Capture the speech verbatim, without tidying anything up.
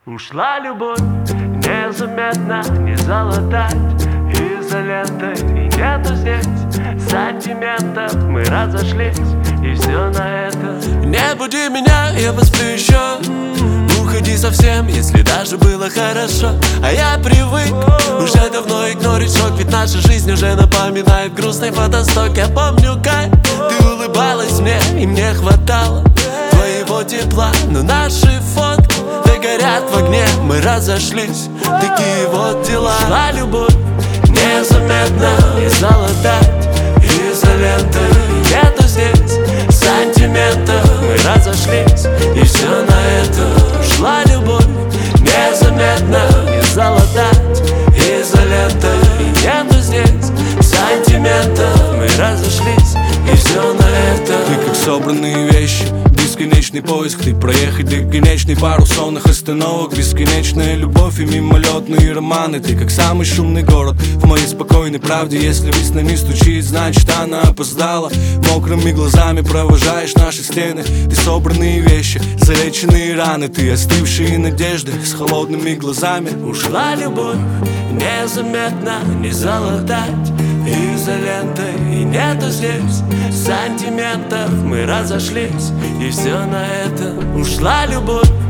Ушла любовь незаметно, не залатать изолентой, и нету здесь сантиментов. Мы разошлись, и все на это. Не буди меня, я посплю еще. Уходи совсем, если даже было хорошо. А я привык уже давно игнорить шок, ведь наша жизнь уже напоминает грустный фотосток. Я помню, как ты улыбалась мне, и мне хватало твоего тепла. Но наши фотки горят в огне, мы разошлись, такие вот дела. Шла любовь незаметно, и залатать изолентой, нету здесь сантиментов. Мы разошлись, и все на это. Ушла любовь незаметно, и залатать изолентой, и нету здесь сантиментов. Мы разошлись, и все на это. Ты как собранные вещи, бесконечный поиск. Ты проехать бесконечный пару сонных остановок. Бесконечная любовь и мимолетные романы. Ты как самый шумный город в моей спокойной правде. Если веснами стучит, значит она опоздала. Мокрыми глазами провожаешь наши стены. Ты собранные вещи, залеченные раны. Ты остывшие надежды с холодными глазами. Ушла любовь незаметно, не залатать изолентой, и нету здесь сантиментов. Мы разошлись, и все на это. Ушла любовь